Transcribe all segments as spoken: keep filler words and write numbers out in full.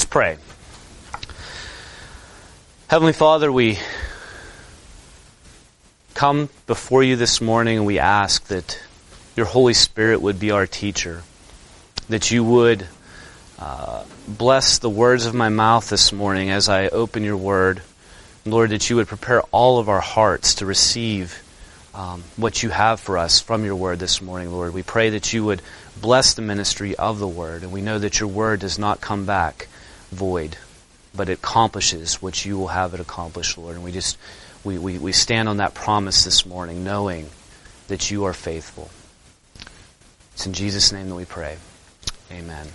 pray. Heavenly Father, we come before you this morning and we ask that your Holy Spirit would be our teacher, that you would uh, bless the words of my mouth this morning as I open your word. Lord, that you would prepare all of our hearts to receive um, what you have for us from your word this morning, Lord. We pray that you would bless the ministry of the word, and we know that your word does not come back void, but it accomplishes what you will have it accomplish, Lord. And we just we, we, we stand on that promise this morning, knowing that you are faithful. It's in Jesus' name that we pray. Amen.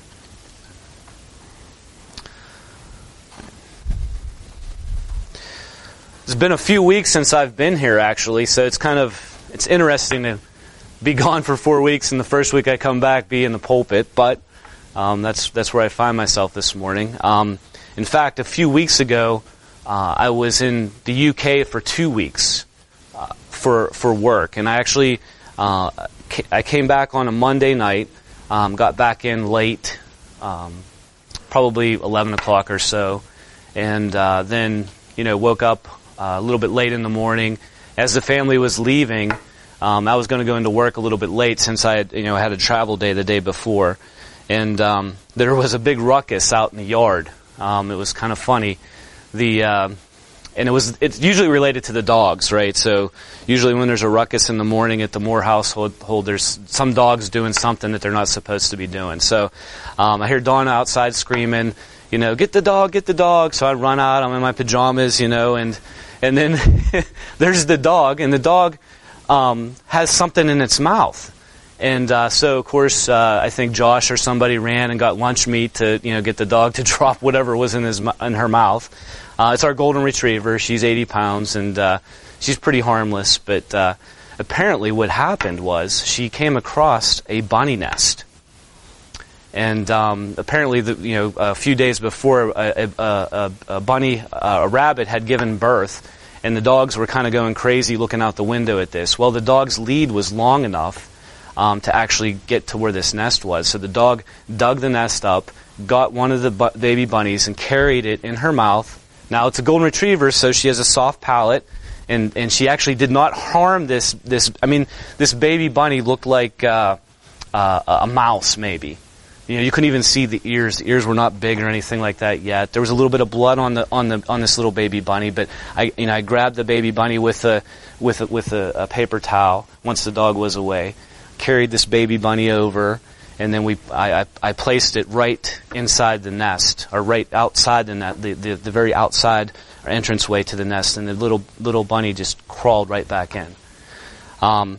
It's been a few weeks since I've been here, actually, so it's kind of, it's interesting to be gone for four weeks and the first week I come back be in the pulpit, but um, that's that's where I find myself this morning. Um, in fact, a few weeks ago, uh, I was in the U K for two weeks uh, for for work, and I actually, uh, ca- I came back on a Monday night, um, got back in late, um, probably eleven o'clock or so, and uh, then, you know, woke up Uh, a little bit late in the morning. As the family was leaving, um, I was going to go into work a little bit late since I had, you know, had a travel day the day before, and um, there was a big ruckus out in the yard. Um, it was kind of funny. The uh, and it was it's usually related to the dogs, right? So usually when there's a ruckus in the morning at the Moore household, there's some dogs doing something that they're not supposed to be doing. So um, I hear Donna outside screaming, you know, get the dog, get the dog. So I run out. I'm in my pajamas, you know, and and then there's the dog, and the dog um, has something in its mouth. And uh, so, of course, uh, I think Josh or somebody ran and got lunch meat to, you know, get the dog to drop whatever was in his in her mouth. Uh, it's our golden retriever. She's eighty pounds, and uh, she's pretty harmless. But uh, apparently, what happened was she came across a bunny nest. And um, apparently, the, you know, a few days before, a, a, a, a bunny, a rabbit had given birth, and the dogs were kind of going crazy looking out the window at this. Well, the dog's lead was long enough um, to actually get to where this nest was. So the dog dug the nest up, got one of the bu- baby bunnies, and carried it in her mouth. Now, it's a golden retriever, so she has a soft palate, and, and she actually did not harm this. This I mean, this baby bunny looked like uh, uh, a mouse, maybe. You know, you couldn't even see the ears. The ears were not big or anything like that yet. There was a little bit of blood on the on the on this little baby bunny, but I you know I grabbed the baby bunny with a with a, with a, a paper towel once the dog was away, carried this baby bunny over, and then we I, I, I placed it right inside the nest, or right outside the net, the, the the very outside entranceway to the nest, and the little little bunny just crawled right back in. Um,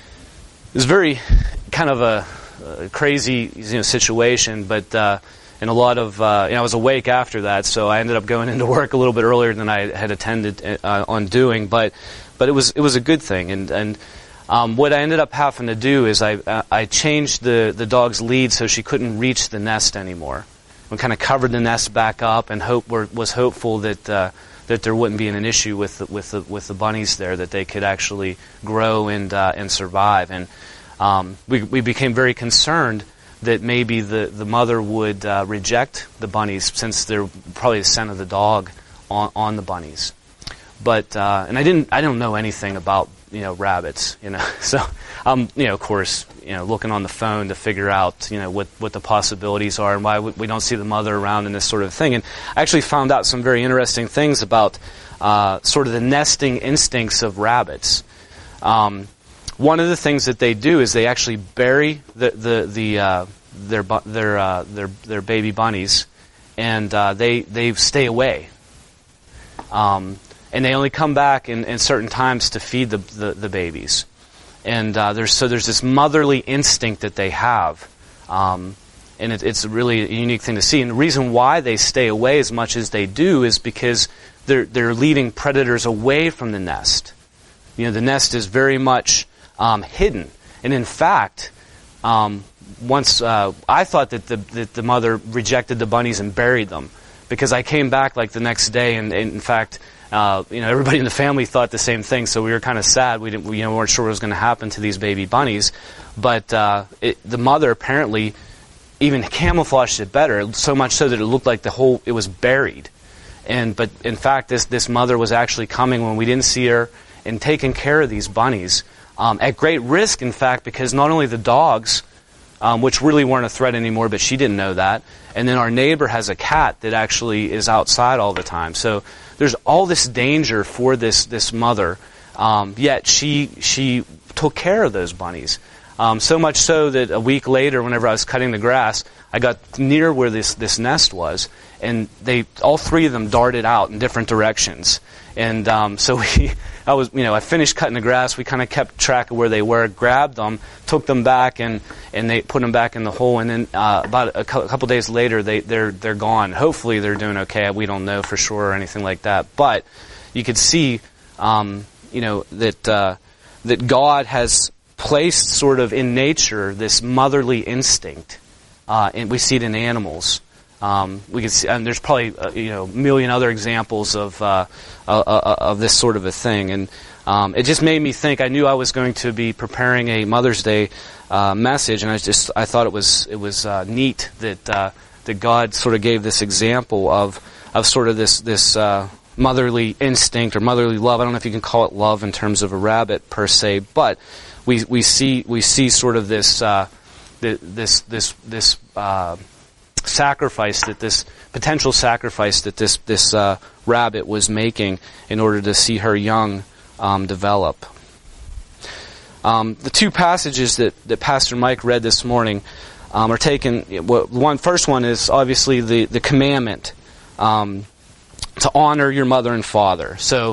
it was very kind of a Uh, crazy, you know, situation, but uh, and a lot of uh, you know, I was awake after that, so I ended up going into work a little bit earlier than I had attended uh, on doing. But but it was it was a good thing, and and um, what I ended up having to do is I uh, I changed the the dog's lead so she couldn't reach the nest anymore. We kind of covered the nest back up, and hope were, was hopeful that uh, that there wouldn't be an issue with the, with the with the bunnies there, that they could actually grow and uh, and survive. And Um, we, we became very concerned that maybe the, the mother would uh, reject the bunnies, since they're probably the scent of the dog on, on the bunnies. But uh, and I didn't I don't know anything about, you know, rabbits, you know. So um you know, of course, you know, looking on the phone to figure out, you know, what, what the possibilities are and why we don't see the mother around and this sort of thing. And I actually found out some very interesting things about uh, sort of the nesting instincts of rabbits. Um, One of the things that they do is they actually bury the the, the uh, their their uh, their their baby bunnies, and uh, they they stay away, um, and they only come back in, in certain times to feed the the, the babies, and uh, there's so there's this motherly instinct that they have, um, and it, it's really a unique thing to see. And the reason why they stay away as much as they do is because they're they're leading predators away from the nest. You know, the nest is very much Um, hidden, and in fact, um, once uh, I thought that the that the mother rejected the bunnies and buried them, because I came back like the next day, and, and in fact, uh, you know, everybody in the family thought the same thing. So we were kind of sad. We didn't, we, you know, weren't sure what was going to happen to these baby bunnies, but uh, it, the mother apparently even camouflaged it better, so much so that it looked like the whole, it was buried. And but in fact, this, this mother was actually coming when we didn't see her and taking care of these bunnies. Um, at great risk, in fact, because not only the dogs, um, which really weren't a threat anymore, but she didn't know that. And then our neighbor has a cat that actually is outside all the time. So there's all this danger for this this mother. Um, yet she she took care of those bunnies. Um, so much so that a week later, whenever I was cutting the grass, I got near where this, this nest was, and they all three of them darted out in different directions. And um, so we, I was, you know, I finished cutting the grass. We kind of kept track of where they were, grabbed them, took them back, and, and they put them back in the hole. And then uh, about a couple days later, they they're they're gone. Hopefully, they're doing okay. We don't know for sure or anything like that. But you could see, um, you know, that uh, that God has placed sort of in nature this motherly instinct, uh, and we see it in animals. Um, we can see, and there's probably uh, you know a million other examples of uh, uh, uh, of this sort of a thing, and um, it just made me think. I knew I was going to be preparing a Mother's Day uh, message, and I just I thought it was it was uh, neat that uh, that God sort of gave this example of of sort of this this. Uh, motherly instinct or motherly love. I don't know if you can call it love in terms of a rabbit per se, but we we see we see sort of this uh, this this this uh, sacrifice that this potential sacrifice that this this uh, rabbit was making in order to see her young um, develop. Um, the two passages that, that Pastor Mike read this morning um, are taken. One first one is obviously the the commandment. Um, to honor your mother and father. So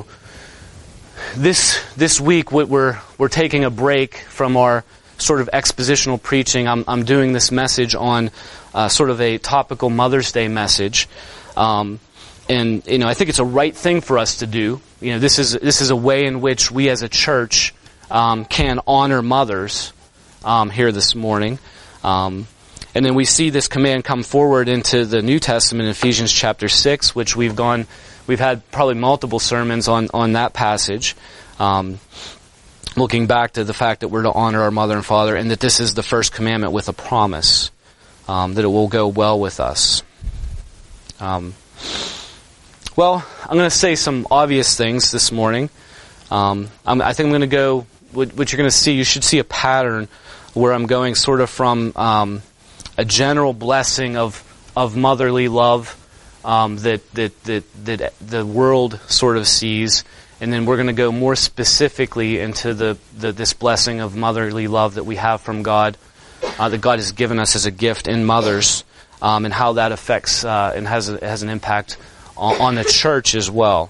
this this week we're we're taking a break from our sort of expositional preaching. I'm I'm doing this message on uh, sort of a topical Mother's Day message, um, and you know I think it's a right thing for us to do. You know this is this is a way in which we as a church um, can honor mothers um, here this morning. Um, And then we see this command come forward into the New Testament in Ephesians chapter six, which we've gone, we've had probably multiple sermons on, on that passage, um, looking back to the fact that we're to honor our mother and father, and that this is the first commandment with a promise um, that it will go well with us. Um, well, I'm going to say some obvious things this morning. Um, I'm, I think I'm going to go, what, what you're going to see, you should see a pattern where I'm going sort of from Um, a general blessing of of motherly love um, that that that that the world sort of sees, and then we're going to go more specifically into the, the this blessing of motherly love that we have from God, uh, that God has given us as a gift in mothers, um, and how that affects uh, and has a, has an impact on, on the church as well.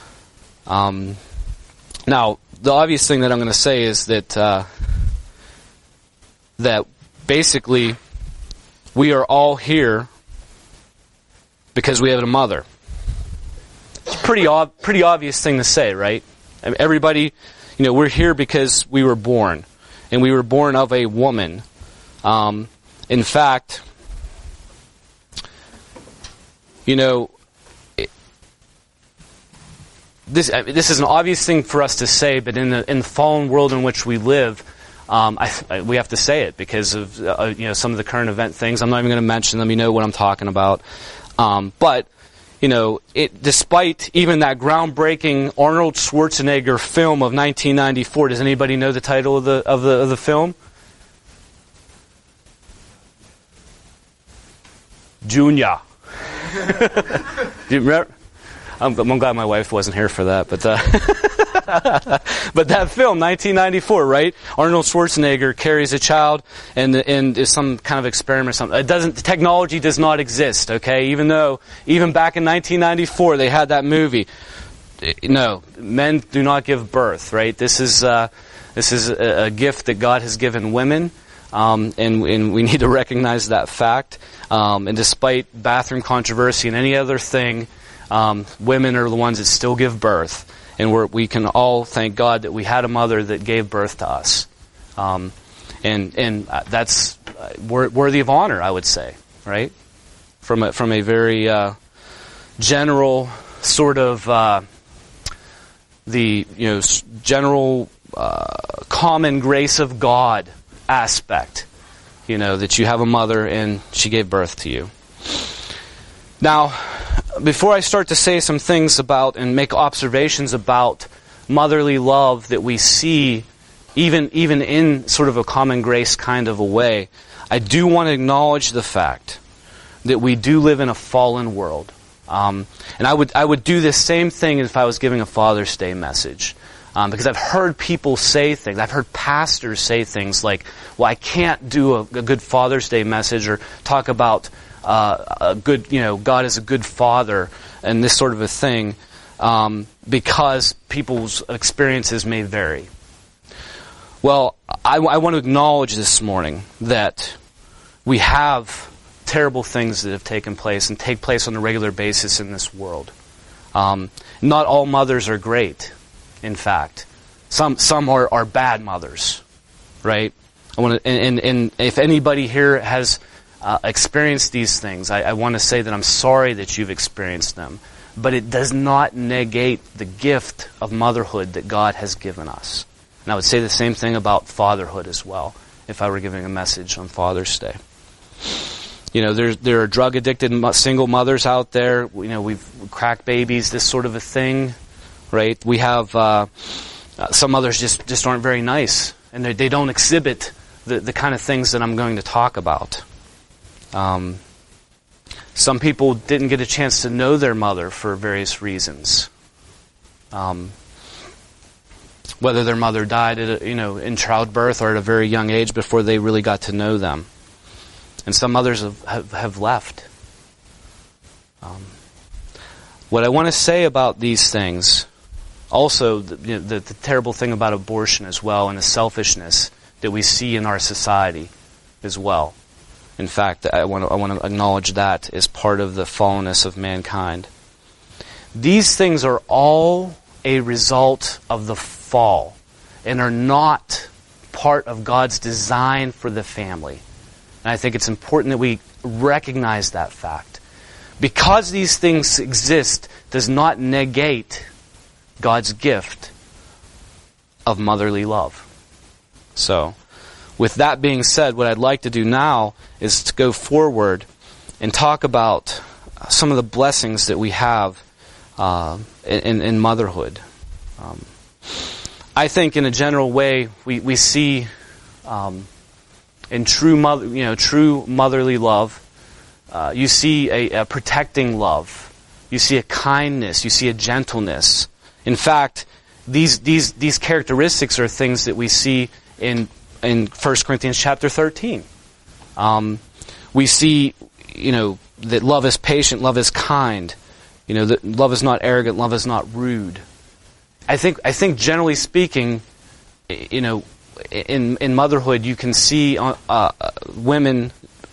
Um, now, the obvious thing that I'm going to say is that uh, that basically, we are all here because we have a mother. It's a pretty ob- pretty obvious thing to say, right? I mean, everybody, you know, we're here because we were born, and we were born of a woman. Um, in fact, you know, it, this I mean, this is an obvious thing for us to say, but in the in the fallen world in which we live, Um, I, I, we have to say it because of uh, you know some of the current event things. I'm not even going to mention them. You know what I'm talking about. Um, but you know, it, despite even that groundbreaking Arnold Schwarzenegger film of nineteen ninety-four, does anybody know the title of the of the of the film? Junior. Do you remember? I'm, I'm glad my wife wasn't here for that, but. Uh, But that film, nineteen ninety-four, right? Arnold Schwarzenegger carries a child and and is some kind of experiment. Or something. It doesn't. Technology does not exist. Okay, even though even back in nineteen ninety-four they had that movie. No, men do not give birth. Right? This is uh, this is a, a gift that God has given women, um, and and we need to recognize that fact. Um, and despite bathroom controversy and any other thing, um, women are the ones that still give birth. And we're, we can all thank God that we had a mother that gave birth to us. Um, and and that's worthy of honor, I would say, right? From a, from a very uh, general sort of uh, the you know general uh, common grace of God aspect. you know, that you have a mother and she gave birth to you. Now, before I start to say some things about and make observations about motherly love that we see even even in sort of a common grace kind of a way, I do want to acknowledge the fact that we do live in a fallen world. Um, and I would I would do this same thing if I was giving a Father's Day message. Um, because I've heard people say things, I've heard pastors say things like, well, I can't do a, a good Father's Day message or talk about uh, a good, you know, God is a good father and this sort of a thing, um, because people's experiences may vary. Well, I, I want to acknowledge this morning that we have terrible things that have taken place and take place on a regular basis in this world. Um, not all mothers are great. In fact, some some are, are bad mothers, right? I want to, and, and, and if anybody here has uh, experienced these things, I, I want to say that I'm sorry that you've experienced them, but it does not negate the gift of motherhood that God has given us. And I would say the same thing about fatherhood as well, if I were giving a message on Father's Day. You know, there there are drug addicted single mothers out there. You know, we've crack babies, this sort of a thing. Right? We have uh, uh, some others just, just aren't very nice, and they, they don't exhibit the, the kind of things that I'm going to talk about. Um, some people didn't get a chance to know their mother for various reasons. Um, whether their mother died at a, you know in childbirth or at a very young age before they really got to know them, and some others have have, have left. Um, what I want to say about these things. Also, the, the, the terrible thing about abortion as well, and the selfishness that we see in our society as well. In fact, I want to, I want to acknowledge that as part of the fallenness of mankind. These things are all a result of the fall and are not part of God's design for the family. And I think it's important that we recognize that fact. Because these things exist does not negate God's gift of motherly love. So, with that being said, what I'd like to do now is to go forward and talk about some of the blessings that we have uh, in, in motherhood. Um, I think, in a general way, we we see um, in true mother, you know, true motherly love. Uh, you see a, a protecting love. You see a kindness. You see a gentleness. In fact, these these these characteristics are things that we see in in First Corinthians chapter thirteen. Um, we see, you know, that love is patient, love is kind. You know, that love is not arrogant, love is not rude. I think I think generally speaking, you know, in in motherhood, you can see uh, uh, women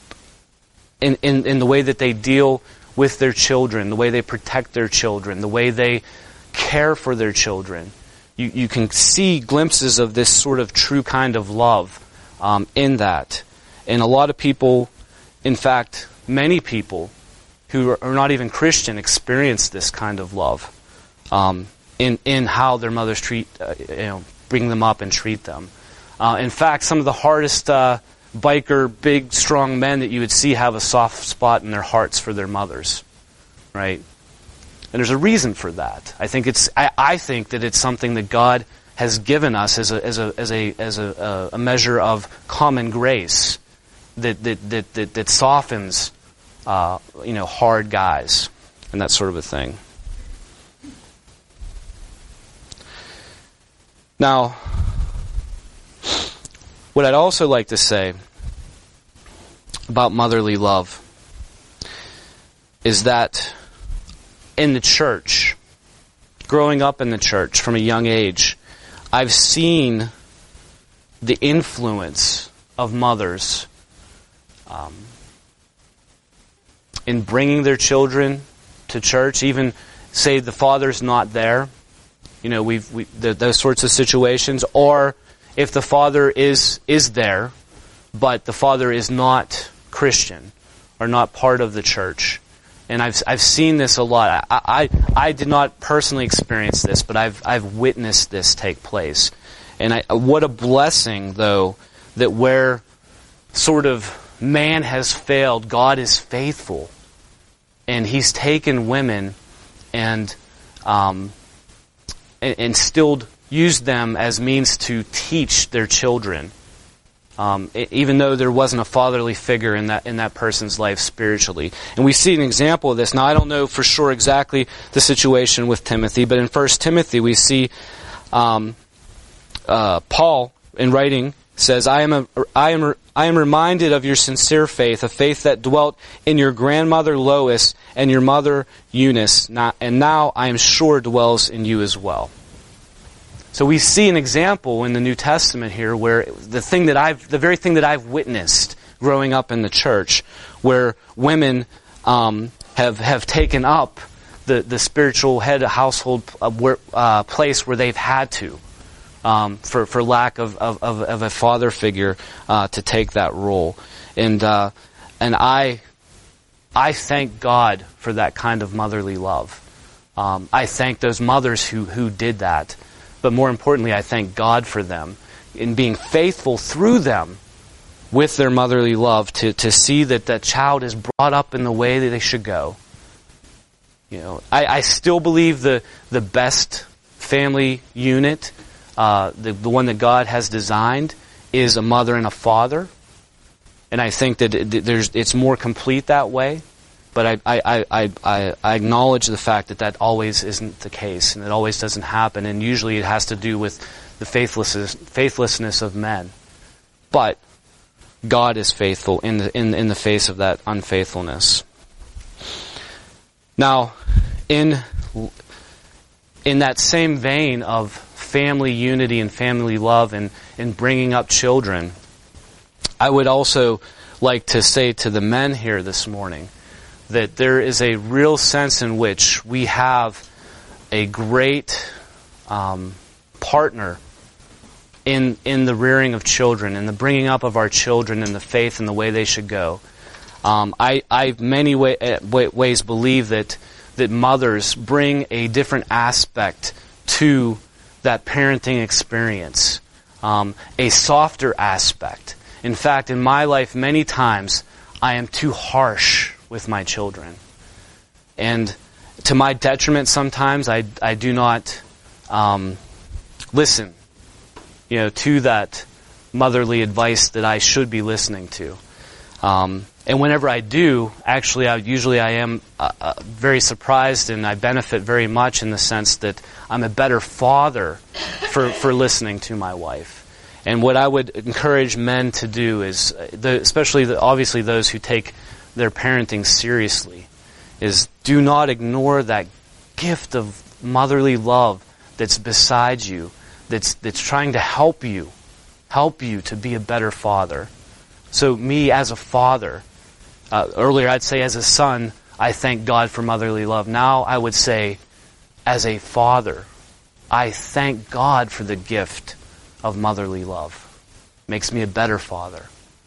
in, in in the way that they deal with their children, the way they protect their children, the way they care for their children. You you can see glimpses of this sort of true kind of love um, in that. And a lot of people, in fact, many people who are not even Christian experience this kind of love um, in in how their mothers treat, uh, you know, bring them up and treat them. Uh, in fact, some of the hardest uh, biker, big, strong men that you would see have a soft spot in their hearts for their mothers, right? And there's a reason for that. I think it's. I, I think that it's something that God has given us as a as a as a as a, a measure of common grace that that that that, that softens, uh, you know, hard guys and that sort of a thing. Now, what I'd also like to say about motherly love is that in the church, growing up in the church from a young age, I've seen the influence of mothers um, in bringing their children to church, even say the father's not there. You know, we've we, the, those sorts of situations, or if the father is is there, but the father is not Christian or not part of the church. And I've I've seen this a lot. I, I I did not personally experience this, but I've I've witnessed this take place. And I, what a blessing, though, that where sort of man has failed, God is faithful. And He's taken women and um, and, and still used them as means to teach their children. Um, even though there wasn't a fatherly figure in that in that person's life spiritually. And we see an example of this. Now, I don't know for sure exactly the situation with Timothy, but in First Timothy we see um, uh, Paul, in writing, says, I am, a, I, am, I am reminded of your sincere faith, a faith that dwelt in your grandmother Lois and your mother Eunice, not, and now I am sure dwells in you as well. So we see an example in the New Testament here where the thing that I've, the very thing that I've witnessed growing up in the church, where women um, have have taken up the, the spiritual head of household uh, where, uh, place where they've had to, um, for for lack of of, of a father figure uh, to take that role, and uh, and I I thank God for that kind of motherly love. Um, I thank those mothers who who did that. But more importantly, I thank God for them in being faithful through them with their motherly love to, to see that that child is brought up in the way that they should go. You know, I, I still believe the the best family unit, uh, the the one that God has designed, is a mother and a father, and I think that it, there's it's more complete that way. But I, I, I, I, I acknowledge the fact that that always isn't the case, and it always doesn't happen, and usually it has to do with the faithlessness, faithlessness of men. But God is faithful in the, in, in the face of that unfaithfulness. Now, in, in that same vein of family unity and family love and, and bringing up children, I would also like to say to the men here this morning, that there is a real sense in which we have a great um, partner in in the rearing of children, in the bringing up of our children in the faith and the way they should go. Um, I, I many way, ways believe that that mothers bring a different aspect to that parenting experience, um, a softer aspect. In fact, in my life, many times I am too harsh with my children. And to my detriment sometimes, I, I do not um, listen, you know, to that motherly advice that I should be listening to. Um, and whenever I do, actually, I, usually I am uh, uh, very surprised, and I benefit very much in the sense that I'm a better father for, for listening to my wife. And what I would encourage men to do is, the, especially the, obviously those who take their parenting seriously, is do not ignore that gift of motherly love that's beside you, that's that's trying to help you, help you to be a better father. So me as a father, uh, earlier I'd say as a son, I thank God for motherly love. Now I would say, as a father, I thank God for the gift of motherly love. Makes me a better father.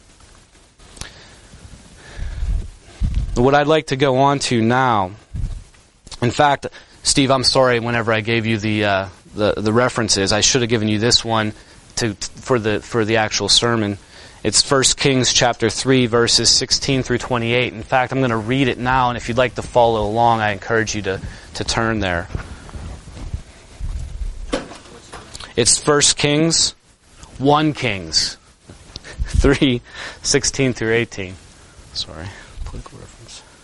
What I'd like to go on to now, in fact, Steve, I'm sorry whenever I gave you the uh, the, the references. I should have given you this one to for the for the actual sermon. It's First Kings chapter three, verses sixteen through twenty-eight. In fact, I'm going to read it now, and if you'd like to follow along, I encourage you to, to turn there. It's First Kings, one Kings, three, sixteen through eighteen. Sorry. Political reference.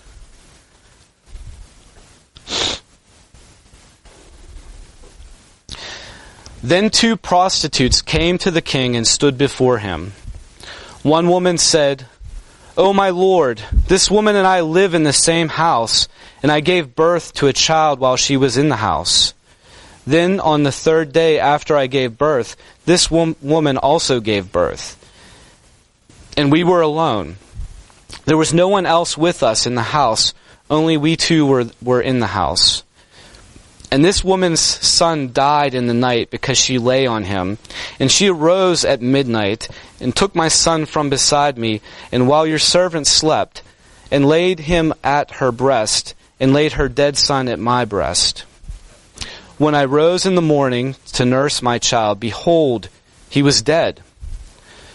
Then two prostitutes came to the king and stood before him. One woman said, "O my lord, this woman and I live in the same house, and I gave birth to a child while she was in the house. Then on the third day after I gave birth, this wom- woman also gave birth. And we were alone. There was no one else with us in the house, only we two were, were in the house. And this woman's son died in the night because she lay on him. And she arose at midnight and took my son from beside me, and while your servant slept, and laid him at her breast, and laid her dead son at my breast. When I rose in the morning to nurse my child, behold, he was dead.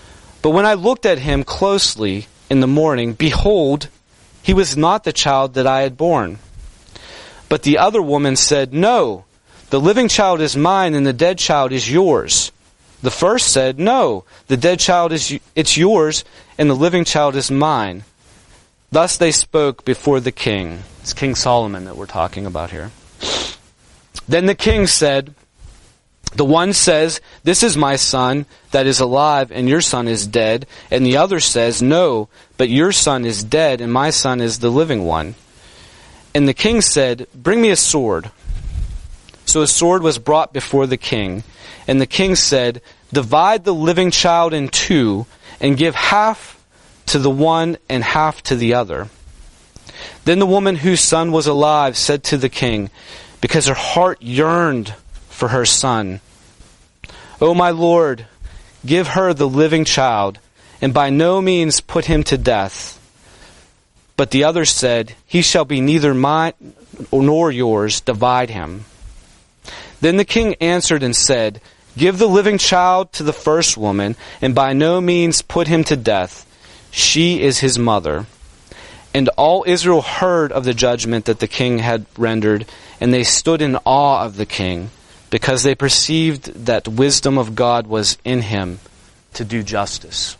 But when I looked at him closely in the morning, behold, he was not the child that I had borne. But the other woman said, No, the living child is mine, and the dead child is yours. The first said, No, the dead child is it's yours, and the living child is mine. Thus they spoke before the king. It's King Solomon that we're talking about here. Then the king said, The one says, This is my son that is alive, and your son is dead. And the other says, No, but your son is dead, and my son is the living one. And the king said, Bring me a sword. So a sword was brought before the king. And the king said, Divide the living child in two, and give half to the one and half to the other. Then the woman whose son was alive said to the king, because her heart yearned for her son, O my lord, give her the living child, and by no means put him to death. But the other said, He shall be neither mine nor yours, divide him. Then the king answered and said, Give the living child to the first woman, and by no means put him to death. She is his mother. And all Israel heard of the judgment that the king had rendered, and they stood in awe of the king, because they perceived that wisdom of God was in him to do justice.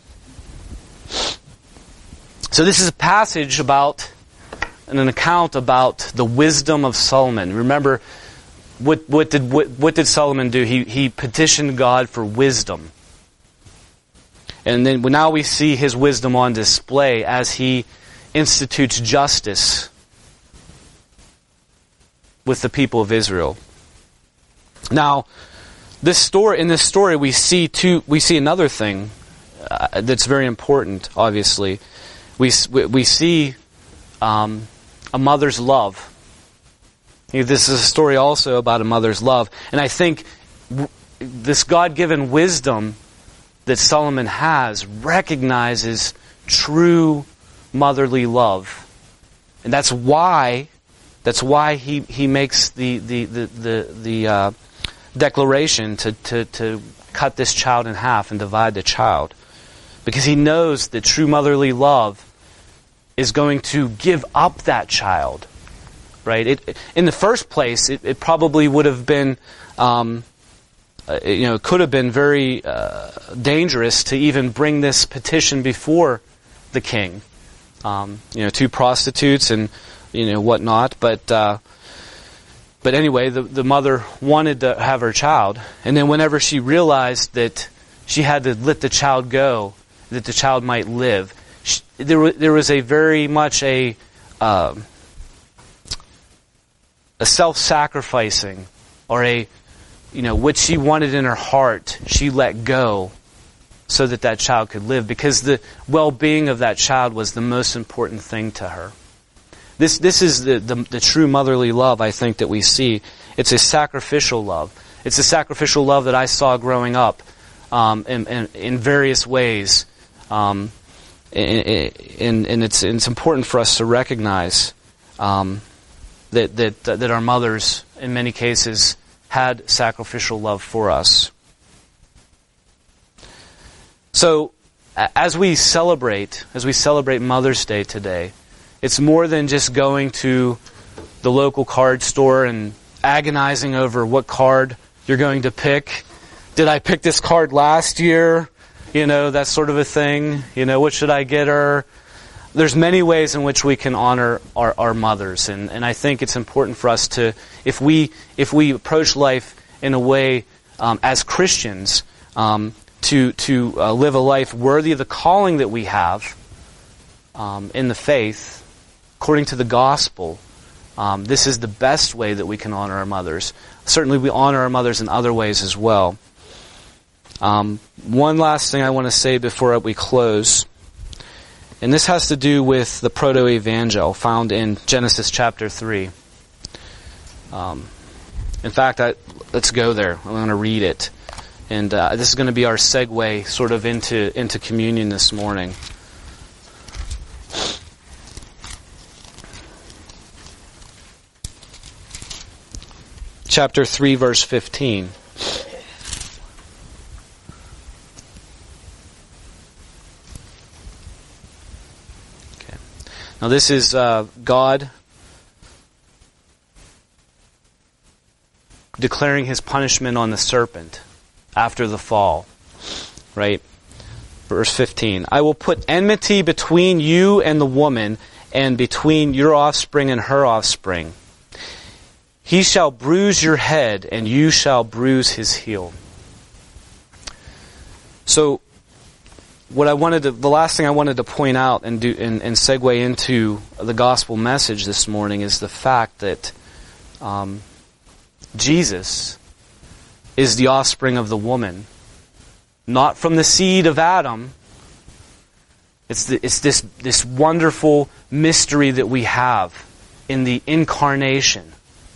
So this is a passage about, and an account about the wisdom of Solomon. Remember, what, what did what, what did Solomon do? He he petitioned God for wisdom. And then now we see his wisdom on display as he institutes justice with the people of Israel. Now, this story in this story we see two. We see another thing uh, that's very important. Obviously, we we see um, a mother's love. You know, this is a story also about a mother's love, and I think w- this God-given wisdom that Solomon has recognizes true motherly love, and that's why that's why he, he makes the the the the, the uh, declaration to, to to cut this child in half and divide the child, because he knows that true motherly love is going to give up that child. Right? It, in the first place, it, it probably would have been. Um, Uh, you know, it could have been very uh, dangerous to even bring this petition before the king. Um, you know, two prostitutes and you know whatnot. But uh, but anyway, the the mother wanted to have her child, and then whenever she realized that she had to let the child go, that the child might live, she, there was there was a very much a uh, a self-sacrificing or a You know, what she wanted in her heart, she let go so that that child could live, because the well-being of that child was the most important thing to her. This this is the, the, the true motherly love, I think, that we see. It's a sacrificial love. It's a sacrificial love that I saw growing up um, in, in, in various ways. Um, and, and it's, it's important for us to recognize um, that, that, that our mothers, in many cases, had sacrificial love for us. So, as we celebrate, as we celebrate Mother's Day today, it's more than just going to the local card store and agonizing over what card you're going to pick. Did I pick this card last year? You know, that sort of a thing. You know, what should I get her? There's many ways in which we can honor our, our mothers, and, and I think it's important for us to, if we if we approach life in a way um, as Christians, um, to to uh, live a life worthy of the calling that we have um, in the faith, according to the gospel. Um, this is the best way that we can honor our mothers. Certainly, we honor our mothers in other ways as well. Um, one last thing I want to say before we close. And this has to do with the proto-evangel found in Genesis chapter three. Um, in fact, I, let's go there. I'm going to read it. And uh, this is going to be our segue sort of into, into communion this morning. Chapter three, verse fifteen. Now this is uh, God declaring his punishment on the serpent after the fall. Right? Verse fifteen. I will put enmity between you and the woman, and between your offspring and her offspring. He shall bruise your head, and you shall bruise his heel. So, what I wanted to, the last thing I wanted to point out and do and, and segue into the gospel message this morning is the fact that um, Jesus is the offspring of the woman, not from the seed of Adam. It's the, it's this this wonderful mystery that we have in the incarnation.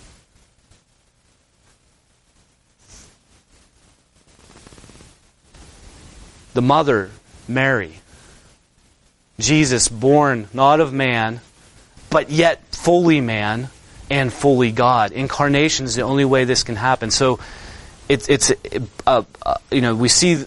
The mother, Mary. Jesus, born not of man, but yet fully man and fully God. Incarnation is the only way this can happen. So, it's it's uh, uh, you know we see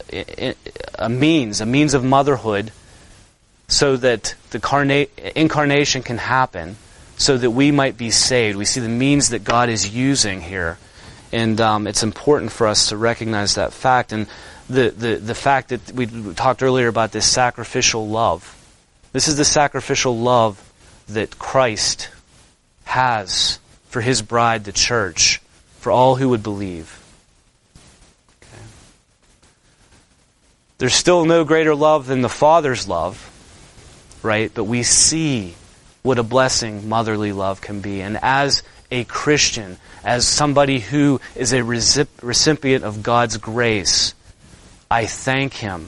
a means, a means of motherhood, so that the carna- incarnation can happen, so that we might be saved. We see the means that God is using here, and um, it's important for us to recognize that fact. And The, the, the fact that we talked earlier about this sacrificial love. This is the sacrificial love that Christ has for his bride, the church, for all who would believe. Okay. There's still no greater love than the Father's love, right? But we see what a blessing motherly love can be. And as a Christian, as somebody who is a recipient of God's grace, I thank him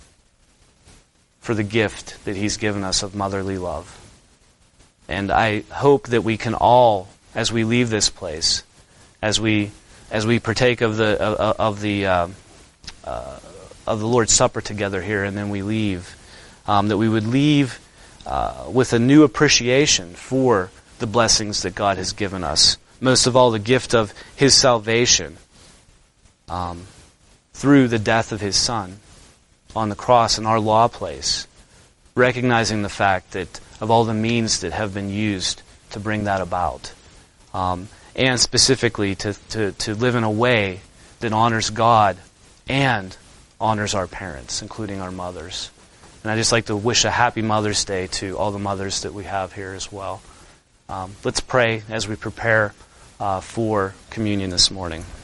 for the gift that he's given us of motherly love. And I hope that we can all, as we leave this place, as we as we partake of the of, of the uh, uh, of the Lord's Supper together here, and then we leave, um, that we would leave uh, with a new appreciation for the blessings that God has given us. Most of all, the gift of his salvation. Um, through the death of his Son on the cross in our law place, recognizing the fact that of all the means that have been used to bring that about, um, and specifically to, to, to live in a way that honors God and honors our parents, including our mothers. And I'd just like to wish a happy Mother's Day to all the mothers that we have here as well. Um, let's pray as we prepare uh, for communion this morning.